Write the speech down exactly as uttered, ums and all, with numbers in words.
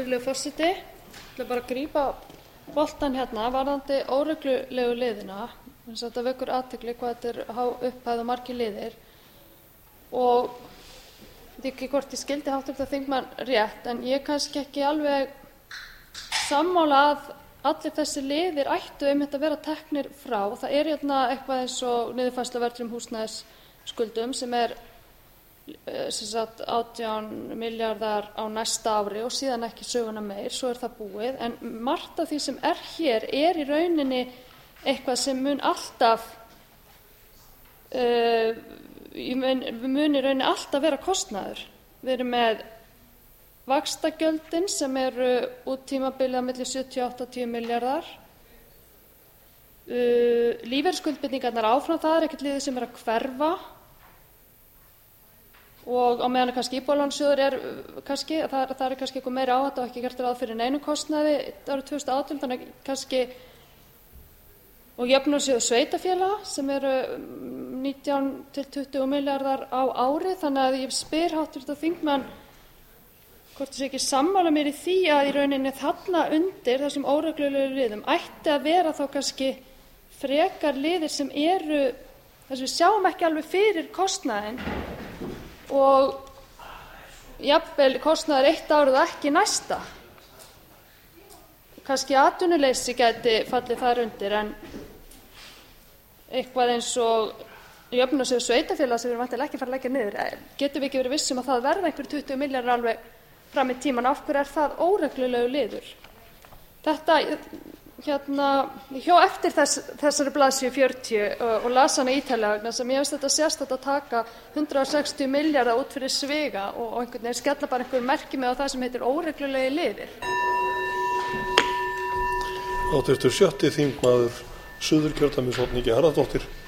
Virðulegur forseti. Ég ætla bara að grípa boltann hérna varðandi óreglulegu liðina. Þetta vekur athygli hvað þetta er há upphæð og margir liðir. Og ég veit ekki hvort ég skildi háttvirtan þingmann rétt, en ég er kannski ekki alveg sammála að allir þessi liðir ættu einmitt að vera teknir frá. Það er hérna eitthvað eins og niðurfærsla á verðtryggðum húsnæðisskuldum sem er sem sagt átján milljarðar á næsta ári og síðan ekki söguna meir, svo er það búið. En margt af því sem er hér er í rauninni eitthvað sem mun alltaf uh, mun, mun í rauninni alltaf vera kostnaður. Við erum með vaxtagjöldin sem eru út tímabilið á milli sjötíu og áttatíu milljarðar. Uh, lífeyrisskuldbindingarnar áfram, það er ekkert liðið sem er að hverfa. Og á meðan kannski íbúðalánasjóður er kannski, það, það er kannski eitthvað meira áhætta og ekki gert ráð fyrir neinum kostnaði árið tvö þúsund og átján, þannig kannski og jöfnunarsjóður sveitarfélaga sem eru nítján til tuttugu milljarðar á ári, þannig að ég spyr háttvirtan þingmann hvort það sé ekki sammála mér í því að í rauninni þarna undir þessum óreglulegu liðum ætti að vera þá kannski frekar liðir sem eru þess að við sjáum ekki alveg fyrir kostnaðinn og jafnvel kostnaður eitt árið og ekki næsta. Kannski atvinnuleysi gæti fallið þar undir, en eitthvað eins og jöfnunarsjóður sveitarfélaga sem við erum væntanlega ekki að fara að leggja niður, getum við ekki verið viss um að það verða einhver tuttugu milljarðar alveg fram í tímann. Af hverju er það óreglulegu liður? Þetta hérna, ég hjó eftir þess, þessari blaðsíðu fjörutíu og, og las hana ítarlega vegna þess að mér finnst þetta sérstakt að taka hundrað sextíu milljarða út fyrir sviga og, og einhvern veginn skella bara einhver merki með á það sem heitir óreglulegi liðir. Háttvirtur sjötti þingmaður Suðurkjördæmis Oddný G. Harðardóttir.